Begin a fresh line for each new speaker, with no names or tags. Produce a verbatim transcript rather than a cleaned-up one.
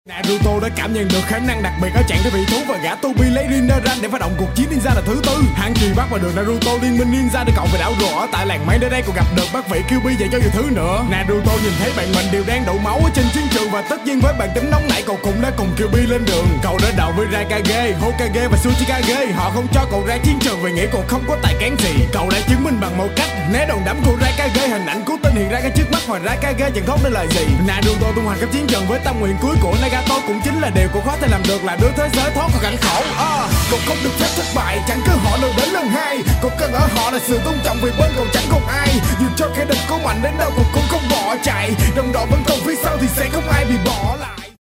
Naruto đã cảm nhận được khả năng đặc biệt ở trạng thái vị thú và gã Tobi lấy Rinnegan để phát động cuộc chiến ninja lần thứ tư. Hắn truy bắt vào đường Naruto liên minh ninja để cậu về đảo rùa ở tại làng mây. Nơi đây còn gặp được bác vị Kyuubi và cho nhiều thứ nữa. Naruto nhìn thấy bạn mình đều đang đổ máu ở trên chiến trường và tất nhiên với bản tính nóng nảy cậu cũng đã cùng Kyuubi lên đường. Cậu đối đầu với Raikage, Hokage và Tsuchikage. Họ không cho cậu ra chiến trường vì nghĩ cậu không có tài cán gì. Cậu đã chứng minh bằng một cách né đòn đấm của Raikage. Hình ảnh cứu tinh hiện ra ngay trước mắt và Raikage chẳng thốt nên lời gì. Naruto tung hoành khắp chiến trường với tâm nguyện cuối của Nagato cũng chính là điều cậu khó thể làm được, là đưa thế giới thoát khỏi cảnh khổ. À, cậu không được phép thất bại, chẳng cứ họ lần đến lần hai. Cậu cần ở họ là sự tôn trọng vì bên cậu chẳng còn ai. Dù cho kẻ địch có mạnh đến đâu cậu cũng không bỏ chạy. Đồng đội vẫn còn phía sau thì sẽ không ai bị bỏ lại.